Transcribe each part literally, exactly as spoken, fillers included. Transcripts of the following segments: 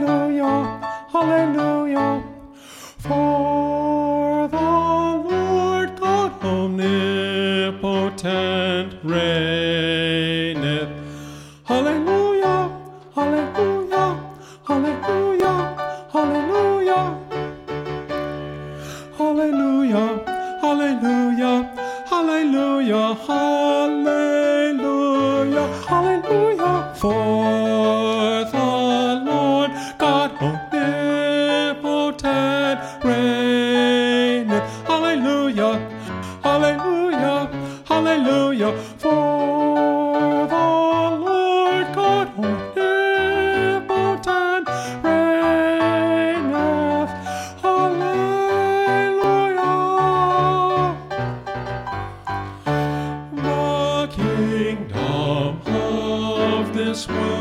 Hallelujah, hallelujah. For the Lord God omnipotent reigneth. Hallelujah, hallelujah, hallelujah, hallelujah. Hallelujah, hallelujah, hallelujah, hallelujah, hallelujah. For the Lord God omnipotent reigneth. Hallelujah, hallelujah, hallelujah. For the Lord God omnipotent reigneth. Hallelujah. The kingdom of this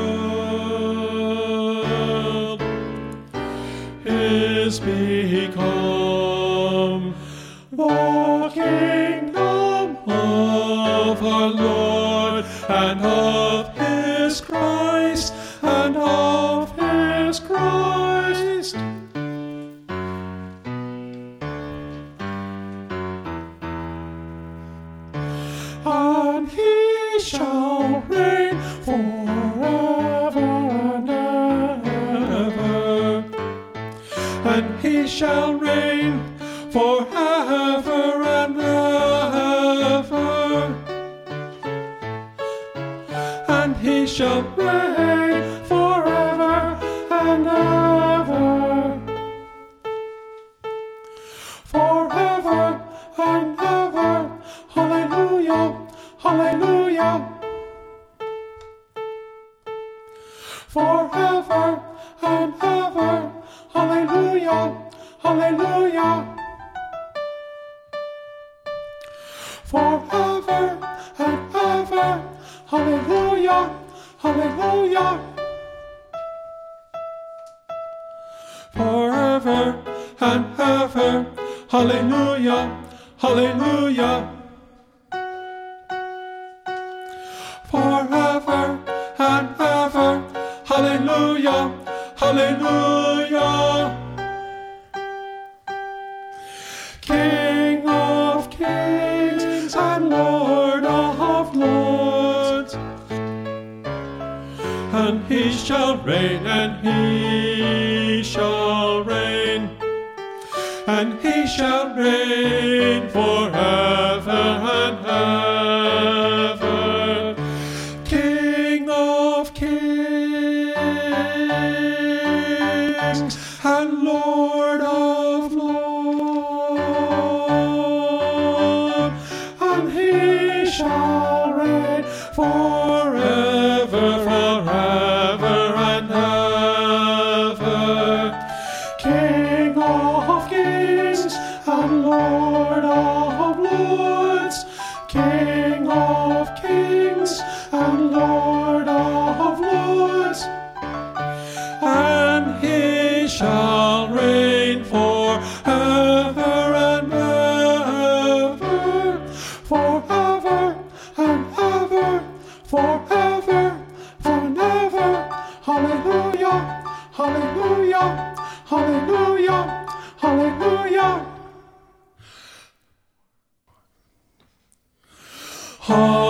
world is become the kingdom of our Lord and of his Christ, and of his Christ. And he shall reign forever and ever. And he shall reign forever and ever. And he shall reign forever and ever. Forever and ever. Hallelujah, hallelujah. Forever and ever. Hallelujah, hallelujah. Forever and ever. Hallelujah, hallelujah. Forever and ever. Hallelujah, hallelujah. Forever and ever. Hallelujah, hallelujah. King of kings and Lord of lords, and he shall reign, and he shall reign, and he shall reign forever and ever. King of kings and Lord of lords, and he shall reign forever, forever and ever. King of kings and Lord of lords, King of kings and Lord of lords, and he shall reign forever and ever, forever and ever, forever and ever. Hallelujah, hallelujah, hallelujah, hallelujah.